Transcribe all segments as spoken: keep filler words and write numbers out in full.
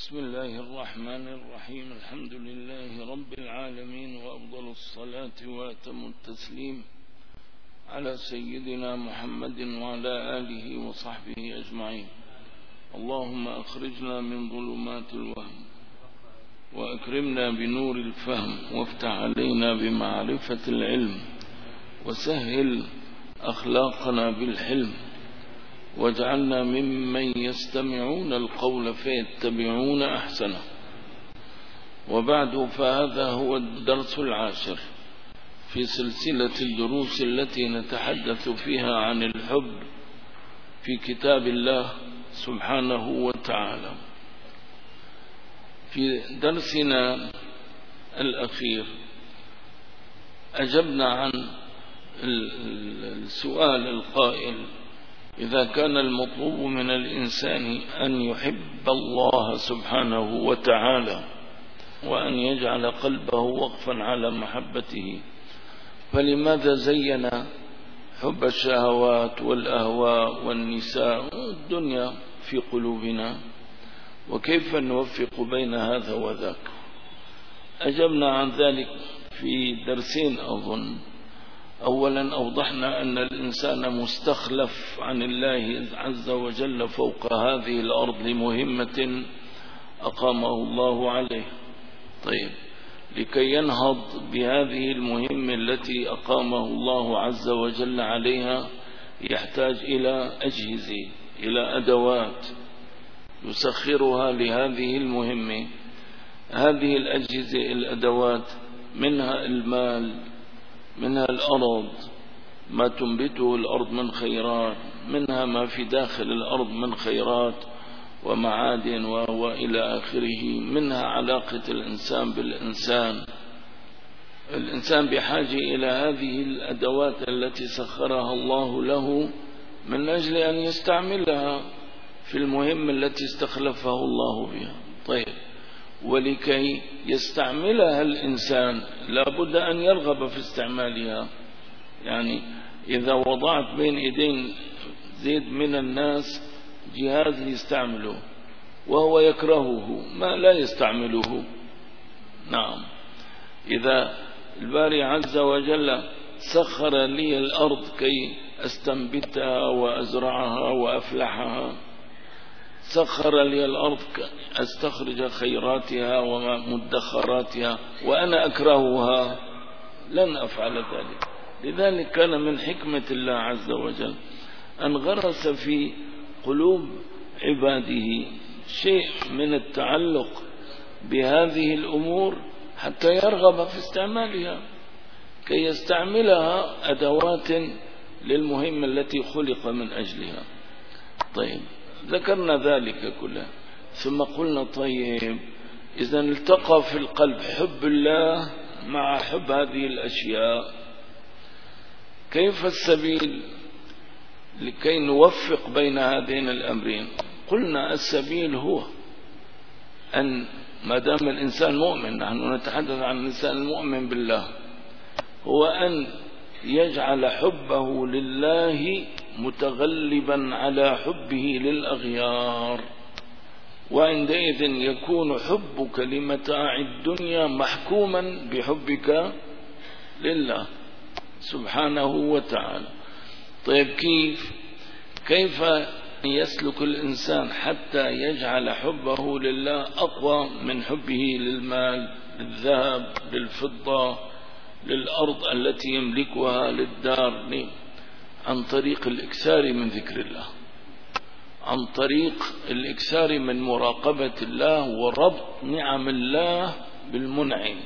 بسم الله الرحمن الرحيم. الحمد لله رب العالمين، وأفضل الصلاة وأتم التسليم على سيدنا محمد وعلى آله وصحبه أجمعين. اللهم أخرجنا من ظلمات الوهم وأكرمنا بنور الفهم، وافتح علينا بمعرفة العلم، وسهل أخلاقنا بالحلم، واجعلنا ممن يستمعون القول فيتبعون أحسنه. وبعد، فهذا هو الدرس العاشر في سلسلة الدروس التي نتحدث فيها عن الحب في كتاب الله سبحانه وتعالى. في درسنا الأخير أجبنا عن السؤال القائل: إذا كان المطلوب من الإنسان أن يحب الله سبحانه وتعالى وأن يجعل قلبه وقفا على محبته، فلماذا زين حب الشهوات والأهواء والنساء والدنيا في قلوبنا؟ وكيف نوفق بين هذا وذاك؟ أجبنا عن ذلك في درسين أظن. أولا، أوضحنا أن الإنسان مستخلف عن الله عز وجل فوق هذه الأرض لمهمة أقامه الله عليه. طيب، لكي ينهض بهذه المهمة التي أقامه الله عز وجل عليها يحتاج إلى أجهزة، إلى أدوات يسخرها لهذه المهمة. هذه الأجهزة الأدوات منها المال، منها الأرض، ما تنبته الأرض من خيرات، منها ما في داخل الأرض من خيرات ومعادن وإلى آخره، منها علاقة الإنسان بالإنسان. الإنسان بحاجة إلى هذه الأدوات التي سخرها الله له من أجل أن يستعملها في المهمة التي استخلفه الله بها. طيب، ولكي يستعملها الإنسان لابد أن يرغب في استعمالها. يعني إذا وضعت بين إيدين زيد من الناس جهاز يستعمله وهو يكرهه، ما لا يستعمله. نعم، إذا الباري عز وجل سخر لي الأرض كي أستنبتها وأزرعها وأفلحها، سخر لي الأرض أستخرج خيراتها ومدخراتها، وأنا أكرهها، لن أفعل ذلك. لذلك كان من حكمة الله عز وجل أن غرس في قلوب عباده شيء من التعلق بهذه الأمور حتى يرغب في استعمالها، كي يستعملها أدوات للمهمة التي خلق من أجلها. طيب، ذكرنا ذلك كله، ثم قلنا: طيب، إذا التقى في القلب حب الله مع حب هذه الأشياء، كيف السبيل لكي نوفق بين هذين الأمرين؟ قلنا: السبيل هو أن ما دام الإنسان مؤمن، نحن نتحدث عن الإنسان المؤمن بالله، هو أن يجعل حبه لله متغلبا على حبه للأغيار، وعندئذ يكون حبك لمتاع الدنيا محكوما بحبك لله سبحانه وتعالى. طيب، كيف كيف يسلك الإنسان حتى يجعل حبه لله أقوى من حبه للمال، للذهب، للفضة، للأرض التي يملكها، للدار؟ عن طريق الإكثار من ذكر الله، عن طريق الإكثار من مراقبة الله وربط نعم الله بالمنعم.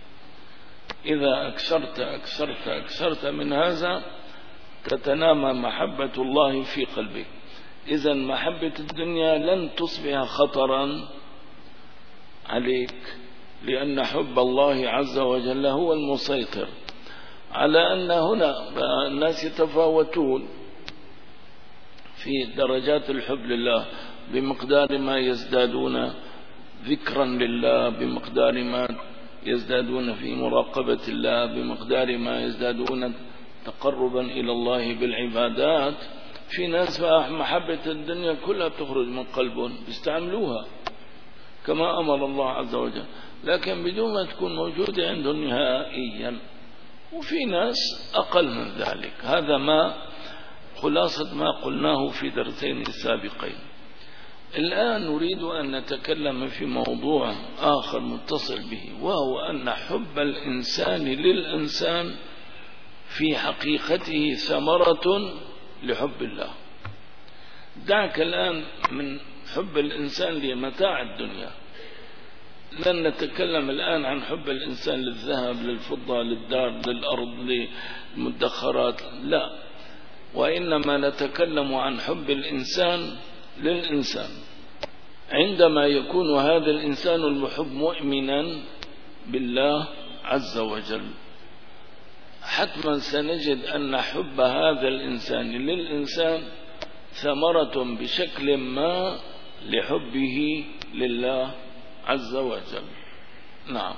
إذا أكثرت أكثرت أكثرت من هذا تتنامى محبة الله في قلبك. إذا محبة الدنيا لن تصبح خطرا عليك، لأن حب الله عز وجل هو المسيطر. على أن هنا الناس يتفاوتون في درجات الحب لله بمقدار ما يزدادون ذكرا لله، بمقدار ما يزدادون في مراقبة الله، بمقدار ما يزدادون تقربا إلى الله بالعبادات. في ناس محبة الدنيا كلها بتخرج من قلبهم، بيستعملوها كما أمر الله عز وجل، لكن بدون ما تكون موجودة عنده نهائيا. وفي ناس أقل من ذلك. هذا ما خلاصة ما قلناه في درسين السابقين. الآن نريد أن نتكلم في موضوع آخر متصل به، وهو أن حب الإنسان للإنسان في حقيقته ثمرة لحب الله. دعك الآن من حب الإنسان لمتاع الدنيا. لن نتكلم الآن عن حب الإنسان للذهب، للفضة، للدار، للأرض، للمدخرات، لا، وإنما نتكلم عن حب الإنسان للإنسان عندما يكون هذا الإنسان المحب مؤمنا بالله عز وجل. حتما سنجد أن حب هذا الإنسان للإنسان ثمرة بشكل ما لحبه لله عز وجل. نعم،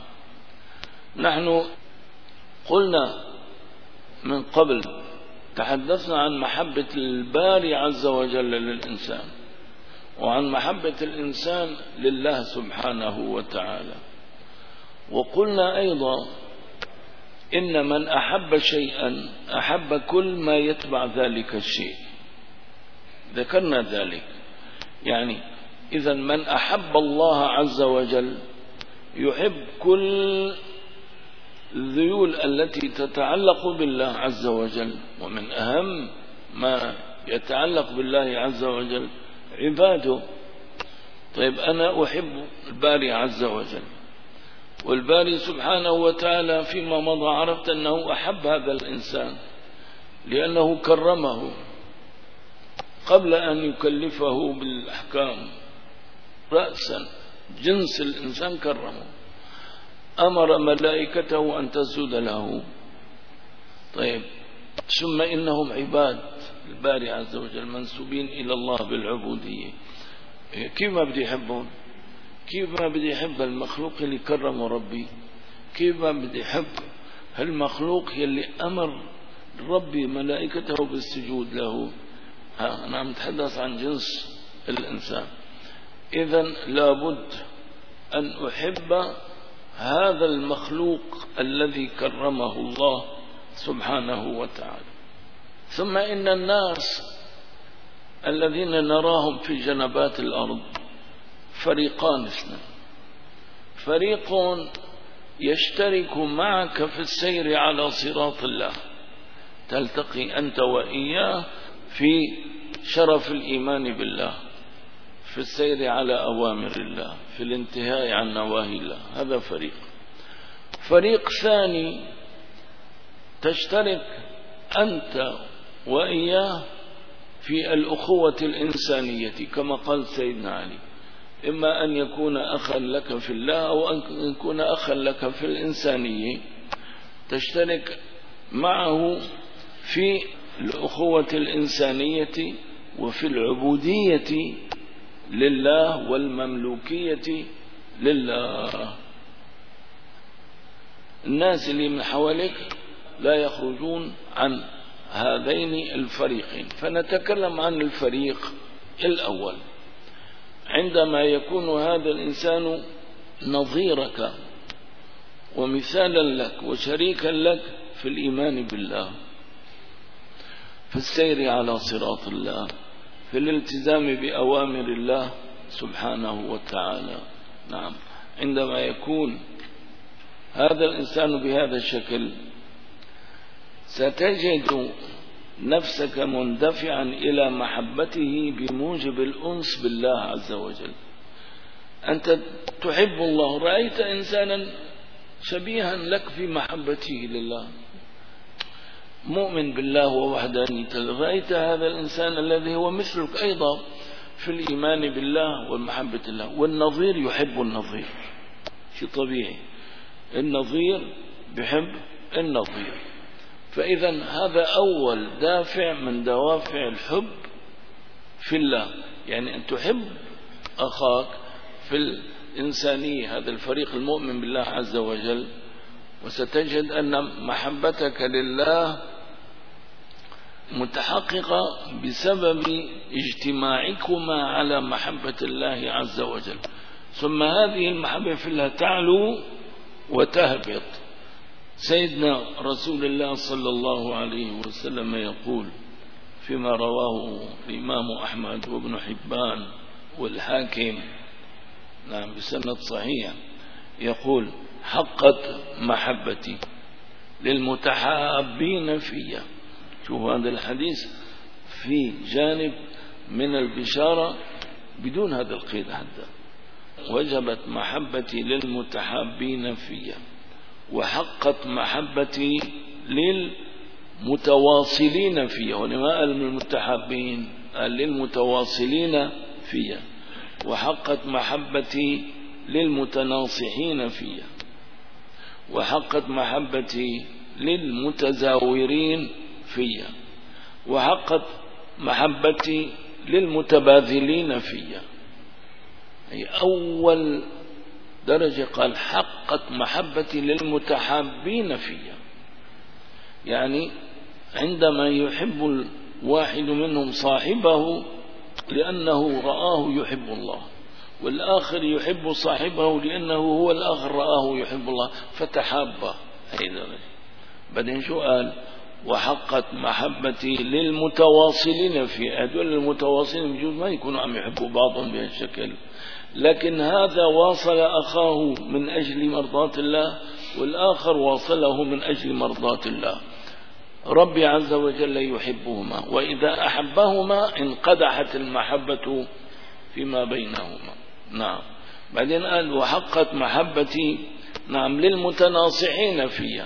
نحن قلنا من قبل، تحدثنا عن محبة الباري عز وجل للإنسان، وعن محبة الإنسان لله سبحانه وتعالى. وقلنا أيضا إن من أحب شيئا أحب كل ما يتبع ذلك الشيء. ذكرنا ذلك. يعني إذا من أحب الله عز وجل يحب كل الذيول التي تتعلق بالله عز وجل، ومن أهم ما يتعلق بالله عز وجل عباده. طيب أنا أحب الباري عز وجل، والباري سبحانه وتعالى فيما مضى عرفت أنه أحب هذا الإنسان لأنه كرمه قبل أن يكلفه بالأحكام رأسا. جنس الإنسان كرمه، أمر ملائكته أن تسجد له. طيب ثم إنهم عباد الباري عز وجل منسوبين إلى الله بالعبودية. كيف ما بدي يحبهم؟ كيف ما بدي يحب المخلوق اللي كرمه ربي؟ كيف ما بدي يحب هالمخلوق يلي أمر ربي ملائكته بالسجود له؟ ها أنا متحدث عن جنس الإنسان. إذن لابد أن أحب هذا المخلوق الذي كرمه الله سبحانه وتعالى. ثم إن الناس الذين نراهم في جنبات الأرض فريقان اثنان. فريق يشترك معك في السير على صراط الله، تلتقي أنت وإياه في شرف الإيمان بالله، في السير على أوامر الله، في الانتهاء عن نواهي الله. هذا فريق. فريق ثاني تشترك أنت وإياه في الأخوة الإنسانية، كما قال سيدنا علي: إما أن يكون أخا لك في الله أو أن يكون أخا لك في الإنسانية. تشترك معه في الأخوة الإنسانية وفي العبودية لله والمملوكية لله. الناس اللي من حواليك لا يخرجون عن هذين الفريقين. فنتكلم عن الفريق الأول عندما يكون هذا الإنسان نظيرك ومثالا لك وشريكا لك في الإيمان بالله، في السير على صراط الله، في الالتزام بأوامر الله سبحانه وتعالى. نعم، عندما يكون هذا الإنسان بهذا الشكل ستجد نفسك مندفعا إلى محبته بموجب الأنس بالله عز وجل. أنت تحب الله، رأيت إنسانا شبيها لك في محبته لله، مؤمن بالله ووحدانيته، رأيت هذا الإنسان الذي هو مثلك أيضا في الإيمان بالله والمحبة الله. والنظير يحب النظير، شيء طبيعي، النظير بحب النظير. فإذا هذا أول دافع من دوافع الحب في الله، يعني أن تحب أخاك في الإنسانية، هذا الفريق المؤمن بالله عز وجل. وستجد أن محبتك لله متحققة بسبب اجتماعكما على محبة الله عز وجل. ثم هذه المحبة في الله تعلو وتهبط. سيدنا رسول الله صلى الله عليه وسلم يقول فيما رواه الإمام أحمد وابن حبان والحاكم نعم بسند صحيح، يقول حقت محبتي للمتحابين فيا. شوفوا هذا الحديث في جانب من البشارة بدون هذا القيد حتى. وجبت محبتي للمتحابين فيا وحقت محبتي للمتواصلين فيا. ولما قال من المتحابين قال للمتواصلين فيا. وحقت محبتي للمتناصحين فيا. وحقت محبتي للمتزاورين فيا. وحقت محبتي للمتباذلين فيا. أي أول درجة قال حقت محبتي للمتحابين فيا، يعني عندما يحب الواحد منهم صاحبه لأنه رآه يحب الله، والآخر يحب صاحبه لأنه هو الآخر رآه يحب الله فتحابه. هي درجة. بعدين شو قال؟ وحقت محبتي للمتواصلين فيا. هذول المتواصلين بجوز ما يكونوا عم يحبوا بعضهم بهالشكل، لكن هذا واصل أخاه من أجل مرضاة الله، والآخر واصله من أجل مرضاة الله. ربي عز وجل يحبهما، وإذا أحبهما انقدحت المحبة فيما بينهما. نعم. بعدين قال وحقت محبتي نعم للمتناصحين فيا.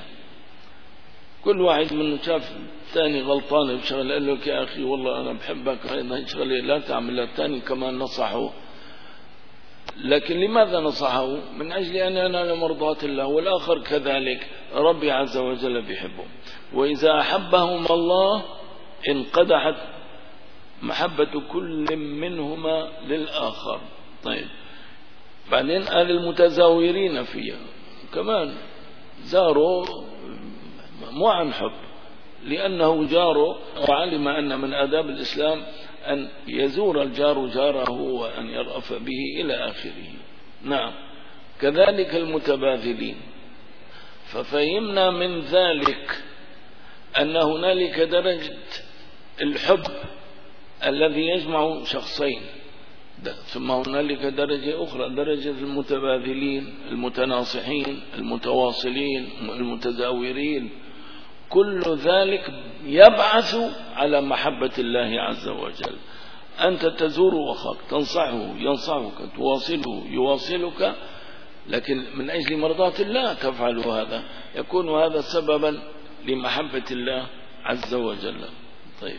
كل واحد منه شاف الثاني غلطان بشغله قال له يا أخي والله أنا بحبك هاي شغله لا تعملها، الثاني كمان نصحه. لكن لماذا نصحه؟ من أجل أن ينال مرضاة الله، والآخر كذلك ربي عز وجل بيحبه. وإذا أحبهما الله انقدحت محبة كل منهما للآخر. طيب بعدين قال المتزاورين فيها كمان زاروا مو عن حب، لأنه جاره وعلم أن من آداب الإسلام أن يزور الجار جاره وأن يرأف به إلى آخره. نعم. كذلك المتباذلين. ففهمنا من ذلك أن هنالك درجة الحب الذي يجمع شخصين، ثم هنالك درجة أخرى درجة المتباذلين المتناصحين المتواصلين المتزاورين. كل ذلك يبعث على محبة الله عز وجل. أنت تزور أخاك تنصحه ينصحك تواصله يواصلك، لكن من أجل مرضاة الله تفعل هذا، يكون هذا سببا لمحبة الله عز وجل. طيب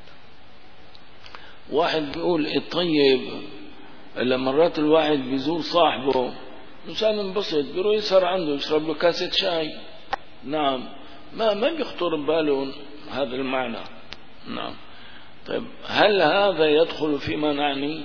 واحد بيقول الطيب لما مرات الواحد بيزور صاحبه مشان ينبسط بيروح يسهر عنده يشرب له كاسة شاي. نعم. ما ما بيخطر بباله هذا المعنى. نعم. طيب هل هذا يدخل فيما نعني؟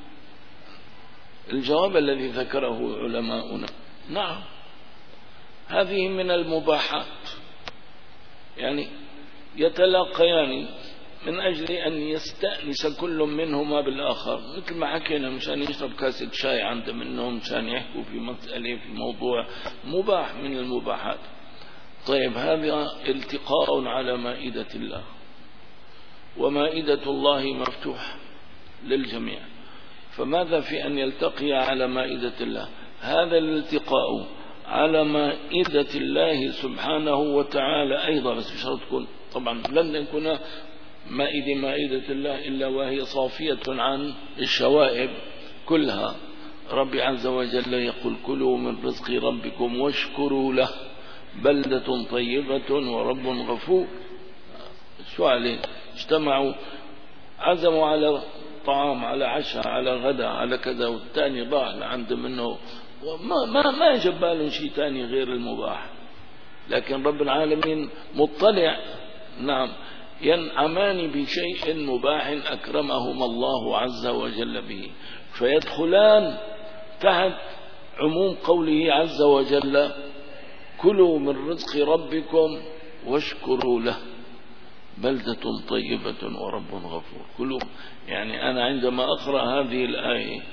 الجواب الذي ذكره علماؤنا نعم، هذه من المباحات، يعني يتلاقيان من أجل أن يستأنس كل منهما بالآخر، مثل ما حكينا مشان يشرب كاسة شاي عند منهم مشان يحكوا في مسألة في موضوع مباح من المباحات. طيب هذا التقاء على مائدة الله، ومائدة الله مفتوحة للجميع، فماذا في أن يلتقي على مائدة الله؟ هذا الالتقاء على مائدة الله سبحانه وتعالى أيضا، بس بشرط تكون طبعا لن يكون مائدة مائدة الله إلا وهي صافية عن الشوائب كلها. ربي عز وجل يقول كلوا من رزق ربكم واشكروا له بلدة طيبة ورب غفور. شو عليه؟ اجتمعوا عزموا على طعام على عشاء على غدا على كذا، والثاني ضاع لعند منه ما ما ما جبالهم شيء ثاني غير المباح، لكن رب العالمين مطلع. نعم. ينعمان بشيء مباح أكرمهما الله عز وجل به، فيدخلان تحت عموم قوله عز وجل كلوا من رزق ربكم واشكروا له بلدة طيبة ورب غفور. كلوا، يعني أنا عندما أقرأ هذه الآية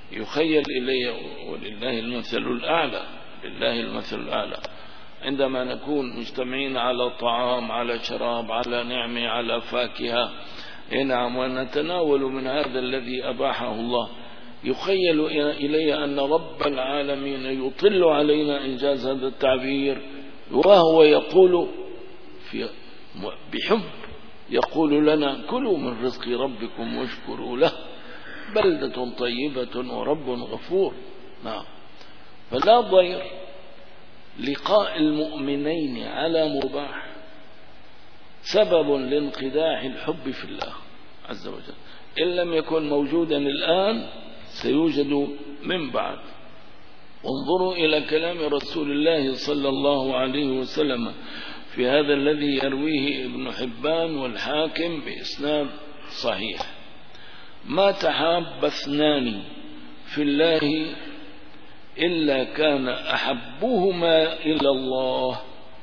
يخيل إلي، ولله المثل الأعلى، لله المثل الأعلى، عندما نكون مجتمعين على طعام، على شراب، على نعمة، على فاكهة، نعم، ونتناول من هذا الذي أباحه الله، يخيل إلي أن رب العالمين يطل علينا إنجاز هذا التعبير، وهو يقول في بحب، يقول لنا كلوا من رزق ربكم واشكروا له بلدة طيبة ورب غفور. نعم. فلا ضير لقاء المؤمنين على مباح سبب لانخداع الحب في الله عز وجل، إن لم يكن موجودا الآن سيوجد من بعد. وانظروا إلى كلام رسول الله صلى الله عليه وسلم في هذا الذي يرويه ابن حبان والحاكم بإسناد صحيح: ما تحاب اثنان في الله إلا كان أحبهما إلى الله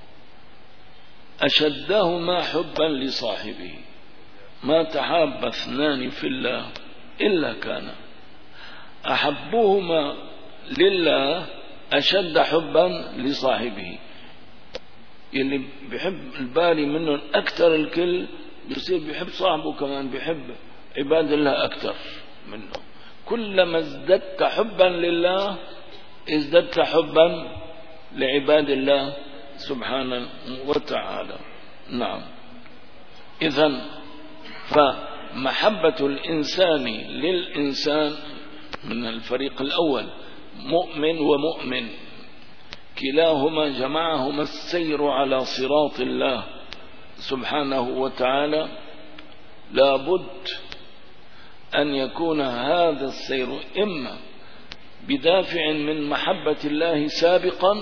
أشدهما حبا لصاحبه. ما تحاب اثنان في الله إلا كان أحبهما لله أشد حبا لصاحبه. اللي بيحب الباري منه أكثر الكل بيصير بيحب صاحبه كمان، بيحب عباد الله أكثر منه. كلما ازددت حبا لله ازددت حبا لعباد الله سبحانه وتعالى. نعم. إذن فمحبة الإنسان للإنسان من الفريق الأول مؤمن ومؤمن، كلاهما جمعهما السير على صراط الله سبحانه وتعالى، لابد أن يكون هذا السير إما بدافع من محبة الله سابقا،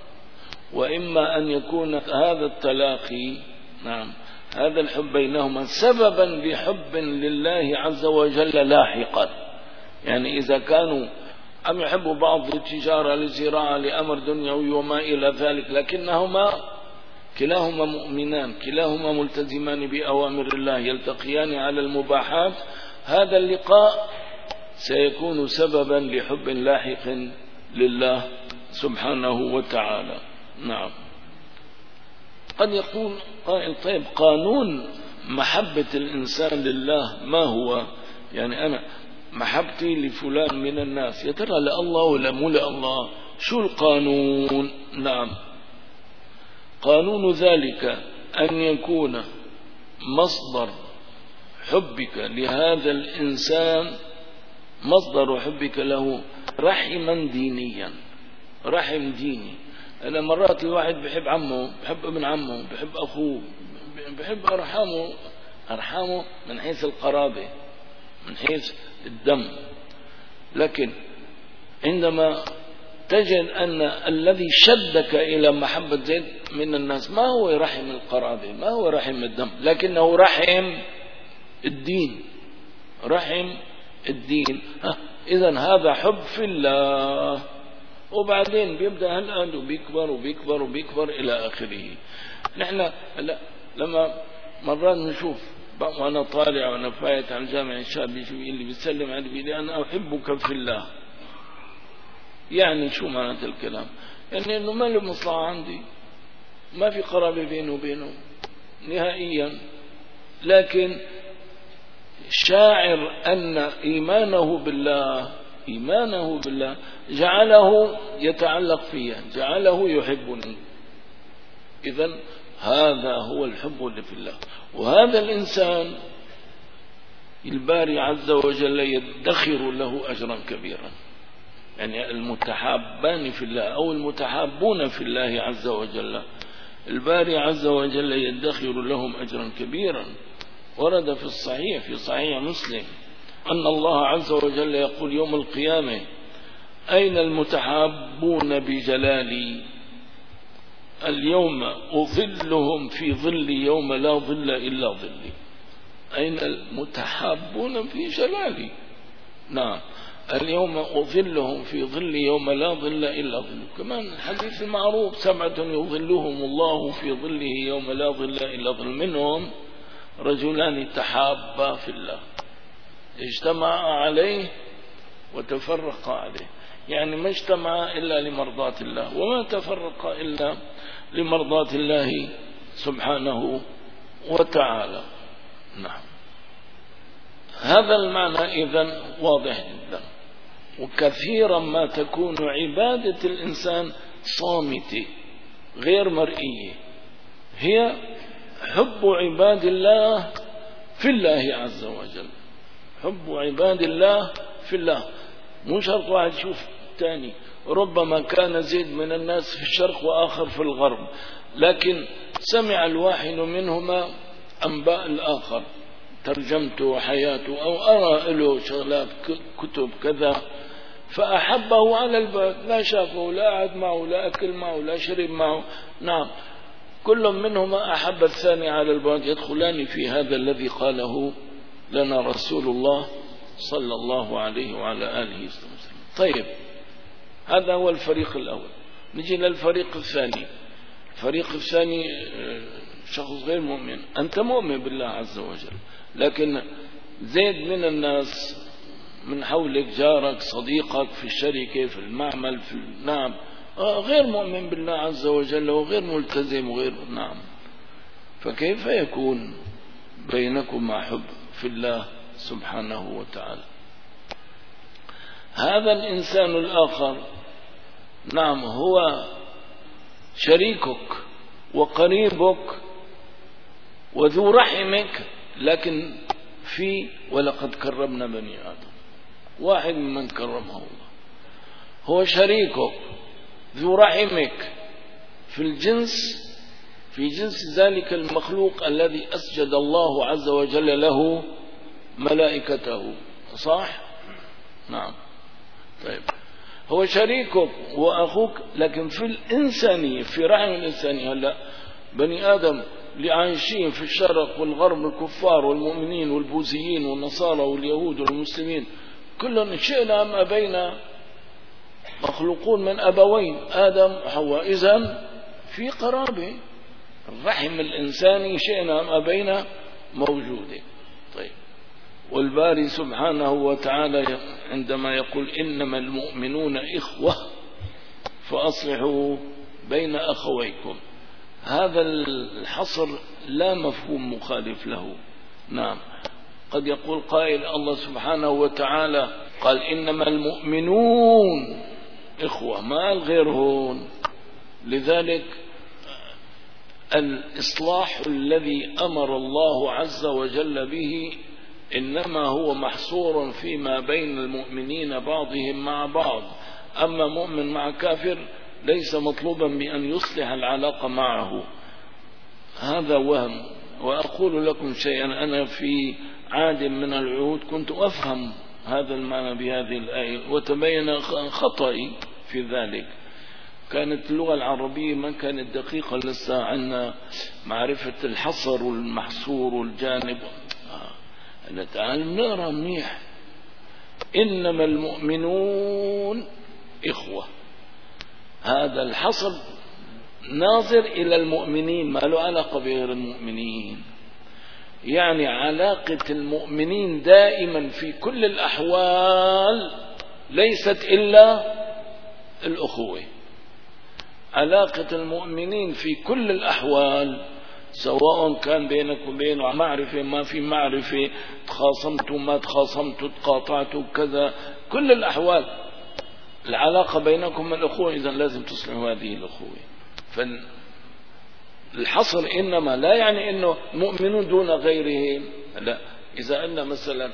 وإما أن يكون هذا التلاقي، نعم، هذا الحب بينهما سببا لحب لله عز وجل لاحقا. يعني إذا كانوا أم يحبوا بعض للتجارة، للزراعة، لأمر دنيوي وما إلى ذلك، لكنهما كلاهما مؤمنان، كلاهما ملتزمان بأوامر الله، يلتقيان على المباحات، هذا اللقاء سيكون سببا لحب لاحق لله سبحانه وتعالى. نعم. قد يقول قائل: طيب قانون محبة الإنسان لله ما هو؟ يعني أنا محبتي لفلان من الناس يا ترى لله ولا مو لله؟ شو القانون؟ نعم، قانون ذلك أن يكون مصدر حبك لهذا الإنسان، مصدر حبك له رحما دينيا، رحم ديني. أنا مرات الواحد بحب عمه، بحب ابن عمه، بحب أخوه، بحب أرحامه، أرحامه من حيث القرابة، من حيث الدم. لكن عندما تجد أن الذي شدك إلى محبة زيد من الناس ما هو رحم القرابة، ما هو رحم الدم، لكنه رحم الدين، رحم الدين. إذن هذا حب في الله، وبعدين بيبدأ هالآن وبيكبر وبيكبر وبيكبر إلى آخره. نحن لما مرات نشوف وأنا طالع وأنا فايت على الجامع الشاب اللي بيسلم علي بيقول لي أنا أحبك في الله. يعني شو معنى الكلام؟ يعني إنه ما له مصلحة عندي، ما في قرابة بينه وبينه نهائيا، لكن شاعر أن إيمانه بالله إيمانه بالله جعله يتعلق فيها، جعله يحبني. إذن هذا هو الحب اللي في الله. وهذا الإنسان الباري عز وجل يدخر له أجرا كبيرا. يعني المتحابان في الله أو المتحابون في الله عز وجل، الباري عز وجل يدخر لهم أجرا كبيرا. ورد في الصحيح في صحيح مسلم أن الله عز وجل يقول يوم القيامة: أين المتحابون بجلالي؟ اليوم أظلهم في ظل يوم لا ظل إلا ظلي. أين المتحابون في جلالي؟ نعم، اليوم أظلهم في ظل يوم لا ظل إلا ظلي. كمان الحديث المعروف: سبعة يظلهم الله في ظله يوم لا ظل إلا ظل، منهم رجلان تحابا في الله اجتمعا عليه وتفرق عليه، يعني ما اجتمع إلا لمرضاة الله وما تفرق إلا لمرضاة الله سبحانه وتعالى. نعم، هذا المعنى إذن واضح جدا. وكثيرا ما تكون عبادة الإنسان صامتة غير مرئية، هي حب عباد الله في الله عز وجل، حب عباد الله في الله. مو شرط واحد يشوف الثاني، ربما كان زيد من الناس في الشرق وآخر في الغرب، لكن سمع الواحد منهما أنباء الآخر، ترجمته وحياته أو أرى له شغلات كتب كذا فأحبه على البعد، لا شافه لا قعد معه لا أكل معه لا شرب معه. نعم، كل منهما أحب الثاني على البعد، يدخلان في هذا الذي قاله لنا رسول الله صلى الله عليه وعلى آله وسلم. طيب، هذا هو الفريق الأول. نجي للفريق الثاني. الفريق الثاني شخص غير مؤمن، أنت مؤمن بالله عز وجل، لكن زيد من الناس من حولك، جارك صديقك في الشركة في المعمل في نعم غير مؤمن بالله عز وجل وغير ملتزم وغير نعم، فكيف يكون بينكم حب في الله سبحانه وتعالى؟ هذا الإنسان الآخر نعم هو شريكك وقريبك وذو رحمك، لكن في ولقد كرمنا بني آدم، واحد ممن كرمه الله، هو شريكك ذو رحمك في الجنس، في جنس ذلك المخلوق الذي أسجد الله عز وجل له ملائكته، صح؟ نعم. طيب، هو شريكك وأخوك لكن في الإنسانية، في رحم الإنسانية. هلا بني آدم اللي عايشين في الشرق والغرب، الكفار والمؤمنين والبوذيين والنصارى واليهود والمسلمين، كلهم شئنا أم أبينا مخلوقون من أبوين آدم وحواء، إذن في قرابة، الرحم الإنساني شئنا أم أبينا موجودة. طيب، والباري سبحانه وتعالى عندما يقول إنما المؤمنون إخوة فأصلحوا بين أخويكم، هذا الحصر لا مفهوم مخالف له. نعم، قد يقول قائل الله سبحانه وتعالى قال إنما المؤمنون إخوة، ما الغيرون، لذلك الإصلاح الذي أمر الله عز وجل به إنما هو محصور فيما بين المؤمنين بعضهم مع بعض، أما مؤمن مع كافر ليس مطلوبا بأن يصلح العلاقة معه، هذا وهم. وأقول لكم شيئا، أنا في عهد من العهود كنت أفهم هذا المعنى بهذه الآية وتبين خطئي في ذلك. كانت اللغة العربية ما كانت دقيقة، لسه عندنا معرفة الحصر والمحصور والجانب. أنا تعال نقرأ منيح، إنما المؤمنون إخوة، هذا الحصر ناظر إلى المؤمنين، ما له علاقة بغير المؤمنين، يعني علاقة المؤمنين دائما في كل الأحوال ليست إلا الأخوة، علاقة المؤمنين في كل الأحوال، سواء كان بينك وبينه معرفة ما في معرفة، تخاصمتوا ما تخاصمتوا، تقاطعتوا كذا، كل الأحوال العلاقة بينكم الأخوة، إذا لازم تصلحوا هذه الأخوة. فالحصر إنما لا يعني إنه مؤمنون دون غيرهم، لا. إذا قلنا مثلا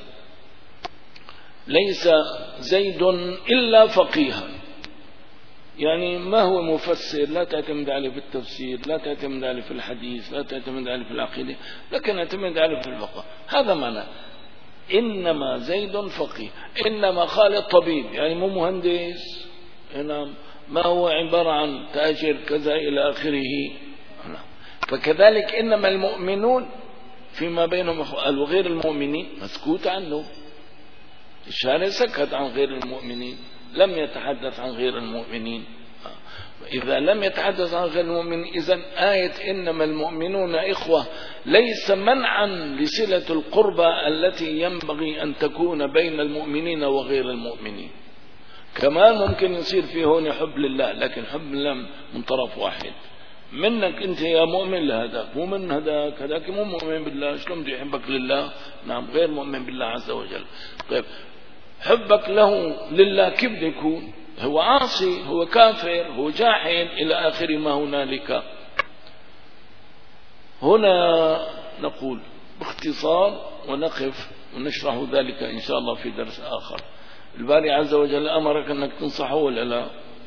ليس زيد إلا فقيها، يعني ما هو مفسر، لا تعتمد عليه في التفسير، لا تعتمد عليه في الحديث، لا تعتمد عليه في العقيدة، لكن اعتمد عليه في الفقه. هذا معنى إنما زيد فقيه. إنما خالد طبيب، يعني مو مهندس، إنما ما هو عبارة عن تاجر كذا إلى آخره. فكذلك إنما المؤمنون فيما بينهم وغير المؤمنين مسكوت عنه، الشارع سكت عن غير المؤمنين، لم يتحدث عن غير المؤمنين. إذا لم يتحدث عن غير المؤمن، إذن آية إنما المؤمنون إخوة ليس منعا لصلة القربى التي ينبغي أن تكون بين المؤمنين وغير المؤمنين. كمان ممكن يصير فيه هون حب لله، لكن حب لله من طرف واحد، منك أنت يا مؤمن لهذاك، مو من هذاك، هذاك مو مؤمن بالله، شلون بده يحبك لله؟ نعم غير مؤمن بالله عز وجل. طيب حبك له لله كيف بده يكون؟ هو عاصي، هو كافر، هو جاحد، إلى آخر ما هنالك. هنا نقول باختصار ونقف ونشرح ذلك إن شاء الله في درس آخر. الباري عز وجل أمرك أنك تنصحه ولا لا؟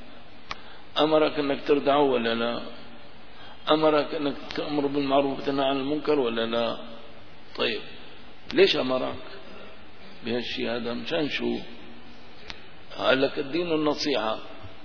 أمرك أنك تردعه ولا لا؟ أمرك أنك تأمر بالمعروف وتنهى عن المنكر ولا لا؟ طيب ليش أمرك بهالشيء هذا؟ مشان شو؟ قال لك الدين النصيحة،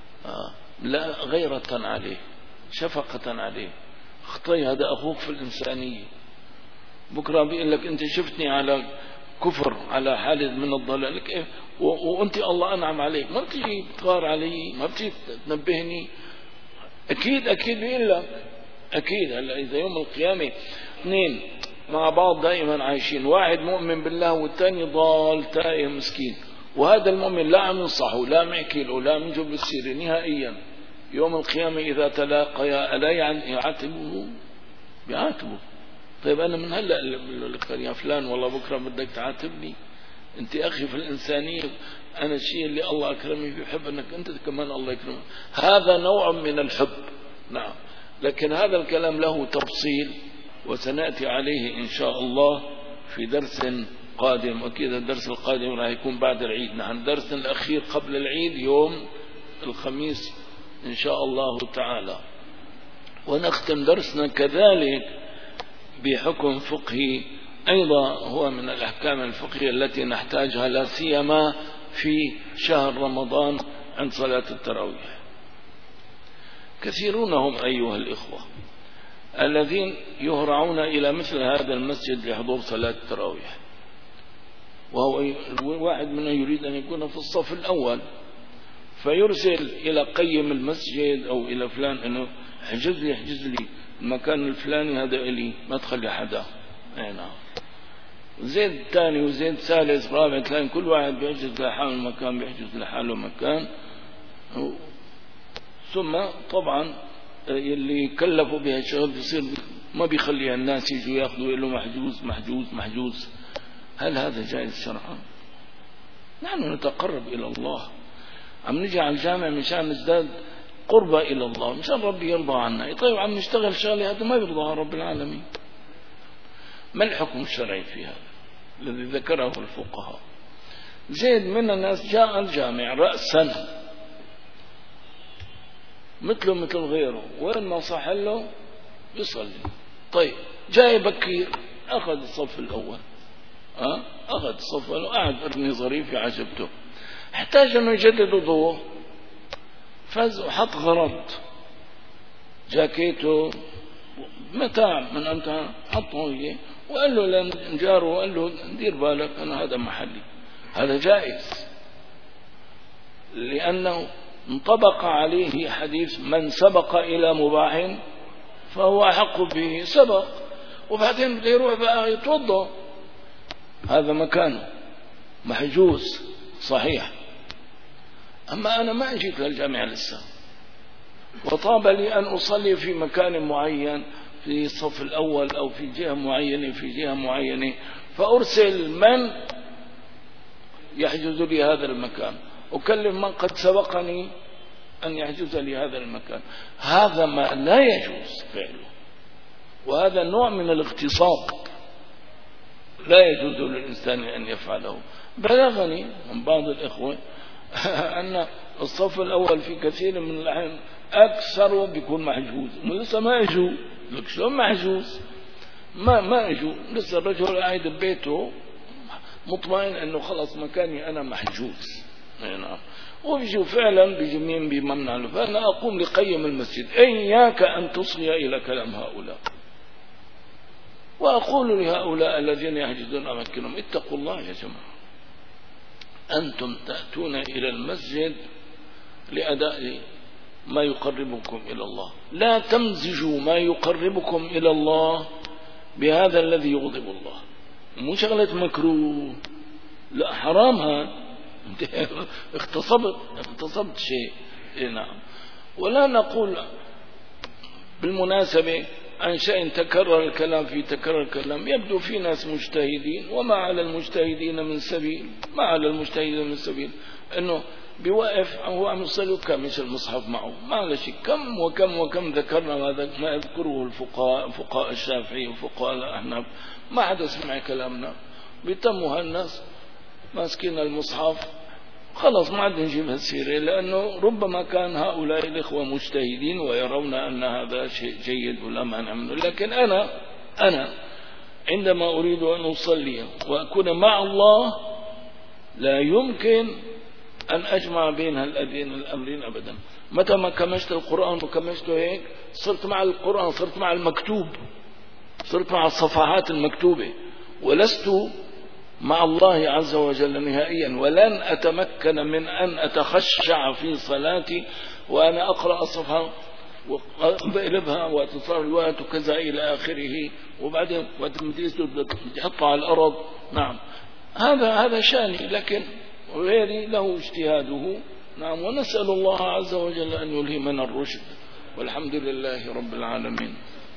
لا غيرة عليه، شفقة عليه. خطي هذا أخوك في الإنسانية، بكرة بيقول لك أنت شفتني على كفر، على حالة من الضلال، لك إيه؟ وأنت الله أنعم عليك، ما بتيجي تغار علي، ما بتيجي تنبهني. أكيد أكيد بيقول لك أكيد. هلا إذا يوم القيامة اثنين مع بعض دائما عايشين، واحد مؤمن بالله والثاني ضال تائه مسكين، وهذا المؤمن لا عم ينصحه، لا عم يحكي له، لا عم يجيب السيرة نهائيا، يوم القيامة إذا تلاقيا ألا يعاتبه؟ بيعاتبه. طيب أنا من هلأ لك يا فلان والله بكرة بدك تعاتبني؟ أنت أخي في الإنسانية، أنا الشيء اللي الله أكرمني فيه بحب أنك أنت كمان الله يكرمك. هذا نوع من الحب، نعم، لكن هذا الكلام له تفصيل وسنأتي عليه إن شاء الله في درس قادم. وكذا الدرس القادم راح يكون بعد العيد، نحن درسنا الأخير قبل العيد يوم الخميس إن شاء الله تعالى. ونختم درسنا كذلك بحكم فقهي أيضا هو من الأحكام الفقهية التي نحتاجها لا سيما في شهر رمضان عند صلاة التراويح. كثيرون هم أيها الإخوة الذين يهرعون إلى مثل هذا المسجد لحضور صلاة التراويح، وهو واحد منهم يريد أن يكون في الصف الأول، فيرسل إلى قيم المسجد أو إلى فلان أنه احجز لي احجز لي المكان الفلاني هذا إلي، ما تخلي حدا. أي نعم. زيد ثاني وزيد ثالث رابع تلاقي كل واحد بيحجز لحاله مكان، بيحجز لحاله مكان. ثم طبعا اللي كلفوا بها الشغل بيصير ما بيخلي الناس يجوا ياخذوا يقولوا محجوز محجوز محجوز. هل هذا جائز شرعا؟ نحن نتقرب إلى الله، عم نجي على الجامع مشان نزداد قربة إلى الله، مشان ربي يرضى عنا. طيب عم نشتغل شغله هذا ما يرضى رب العالمين. ما الحكم الشرعي في هذا الذي ذكره الفقهاء؟ زيد من الناس جاء الجامع رأسا مثله مثل غيره، وين ما صح له يصلي. طيب جاي بكير أخذ الصف الأول، أه؟ أخذ الصف الأول، قاعد ارني ظريف عجبته، احتاج أنه يجدد وضوء، فاز وحط غرض جاكيته متاع من أنت حطه إياه، وقال له لنجاره، وقال له دير بالك أنا هذا محلي. هذا جائز لأنه انطبق عليه حديث من سبق إلى مباح فهو أحق به، سبق وبعدين بده يروح بقى يتوضا، هذا مكانه محجوز صحيح. أما أنا ما جيت للجامع لسه، وطاب لي أن أصلي في مكان معين في الصف الأول أو في جهة معينة في جهة معينة، فأرسل من يحجز لي هذا المكان، أكلم من قد سبقني أن يحجز لي هذا المكان. هذا ما لا يجوز فعله، وهذا نوع من الاغتصاب لا يجوز للإنسان أن يفعله. بلغني من بعض الإخوة أن الصف الأول في كثير من الأحيان أكثر بيكون محجوز، ولسه ما اجوا. لك شلون محجوز؟ ما ما اجوا لسه، الرجل قاعد ببيته مطمئن انه خلص مكاني انا محجوز. نعم. وبيجوا فعلا بيجوا مين بممنع له. فانا اقوم لقيم المسجد، اياك ان تصغي الى كلام هؤلاء، واقول لهؤلاء الذين يحجزون اماكنهم اتقوا الله يا جماعه، انتم تاتون الى المسجد لاداء ما يقربكم إلى الله. لا تمزجوا ما يقربكم إلى الله بهذا الذي يغضب الله. مو شغلة مكروه، لا حرام هذا، اغتصبت اغتصبت شيء. نعم. ولا نقول بالمناسبة عن شيء تكرر الكلام فيه تكرر الكلام، يبدو في ناس مجتهدين، وما على المجتهدين من سبيل، ما على المجتهدين من سبيل انه بيوقف هو عم يصلي وكامش المصحف معه، ما على شيء. كم وكم وكم ذكرنا ما ما يذكره الفقهاء، فقهاء الشافعي وفقهاء الأحناف، ما حدا سمع كلامنا، بيتموا هالناس ماسكين المصحف، خلص ما عاد نجيب هالسيرة، لأنه ربما كان هؤلاء الإخوة مجتهدين ويرون أن هذا شيء جيد ولا مانع منه. لكن أنا أنا عندما أريد أن أصلي وأكون مع الله لا يمكن أن أجمع بين هالأدين الأمرين أبدا. متى ما كمشت القرآن وكمشته هيك صرت مع القرآن، صرت مع المكتوب، صرت مع الصفحات المكتوبة، ولست مع الله عز وجل نهائيا. ولن أتمكن من أن أتخشع في صلاتي وأنا أقرأ الصفحة وأقلبها وتصار الوقت وكذا إلى آخره، وبعدين تحطها على الأرض. نعم، هذا هذا شاني، لكن غيري له اجتهاده. نعم، ونسأل الله عز وجل أن يلهمنا الرشد، والحمد لله رب العالمين.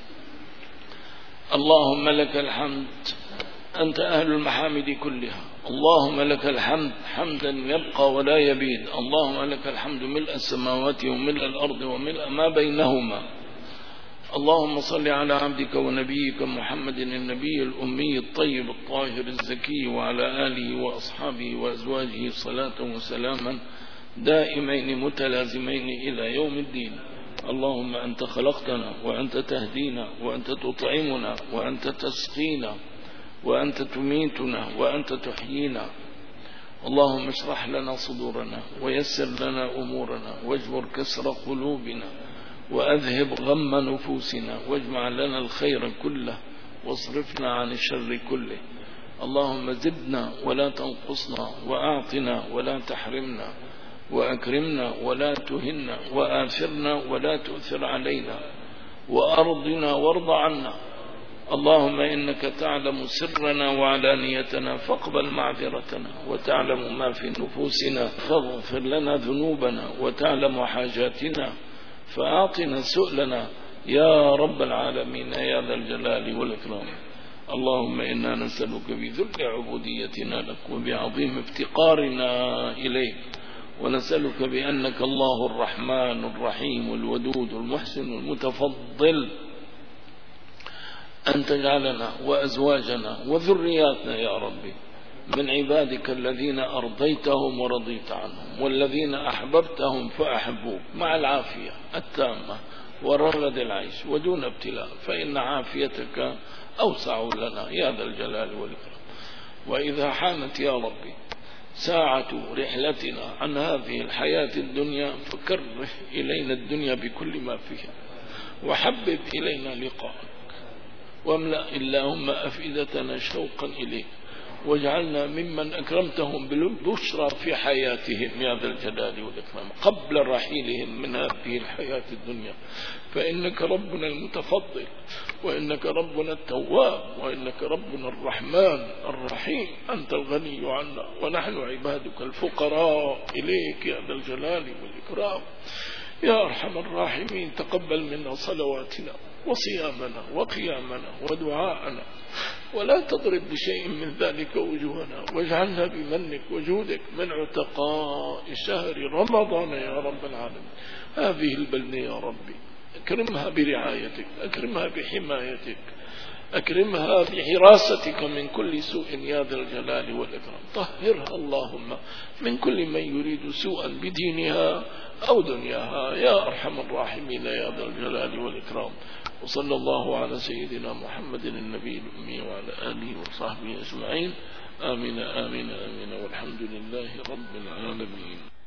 اللهم لك الحمد، أنت أهل المحامد كلها. اللهم لك الحمد حمدا يبقى ولا يبيد. اللهم لك الحمد ملء السماوات وملء الأرض وملء ما بينهما. اللهم صل على عبدك ونبيك محمد النبي الأمي الطيب الطاهر الزكي، وعلى آله وأصحابه وأزواجه صلاة وسلاما دائمين متلازمين إلى يوم الدين. اللهم أنت خلقتنا وأنت تهدينا وأنت تطعمنا وأنت تسقينا وأنت تميتنا وأنت تحيينا. اللهم اشرح لنا صدورنا ويسر لنا أمورنا واجبر كسر قلوبنا وأذهب غم نفوسنا واجمع لنا الخير كله واصرفنا عن الشر كله. اللهم زدنا ولا تنقصنا، وأعطنا ولا تحرمنا، وأكرمنا ولا تهنا، وآثرنا ولا تؤثر علينا، وأرضنا وارض عنا. اللهم إنك تعلم سرنا وعلانيتنا فاقبل معذرتنا، وتعلم ما في نفوسنا فاغفر لنا ذنوبنا، وتعلم حاجاتنا فأعطنا سؤلنا يا رب العالمين يا ذا الجلال والإكرام. اللهم إنا نسألك بذل عبوديتنا لك وبعظيم افتقارنا إليك، ونسألك بأنك الله الرحمن الرحيم الودود المحسن المتفضل أن تجعلنا وأزواجنا وذرياتنا يا ربي من عبادك الذين أرضيتهم ورضيت عنهم، والذين أحببتهم فأحبوك، مع العافية التامة ورغد العيش ودون ابتلاء، فإن عافيتك أوسع لنا يا ذا الجلال والإكرام. وإذا حانت يا ربي ساعة رحلتنا عن هذه الحياة الدنيا فكره إلينا الدنيا بكل ما فيها، وحبب إلينا لقاءك، واملأ اللهم أفئدتنا شوقا إليك، واجعلنا ممن أكرمتهم بالبشرى في حياتهم يا ذا الجلال والإكرام قبل رحيلهم من هذه الحياة الدنيا، فإنك ربنا المتفضل، وإنك ربنا التواب، وإنك ربنا الرحمن الرحيم. أنت الغني عنا ونحن عبادك الفقراء إليك يا ذا الجلال والإكرام يا أرحم الراحمين. تقبل منا صلواتنا وصيامنا وقيامنا ودعاءنا، ولا تضرب بشيء من ذلك وجوهنا، واجعلنا بمنك وجودك من عتقاء شهر رمضان يا رب العالمين. هذه البلدة يا ربي أكرمها برعايتك، أكرمها بحمايتك، أكرمها بحراستك من كل سوء يا ذا الجلال والإكرام. طهرها اللهم من كل من يريد سوءا بدينها أو دنياها يا أرحم الراحمين يا ذا الجلال والإكرام. وصلى الله على سيدنا محمد النبي الأمي وعلى آله وصحبه أجمعين. آمين آمين آمين، والحمد لله رب العالمين.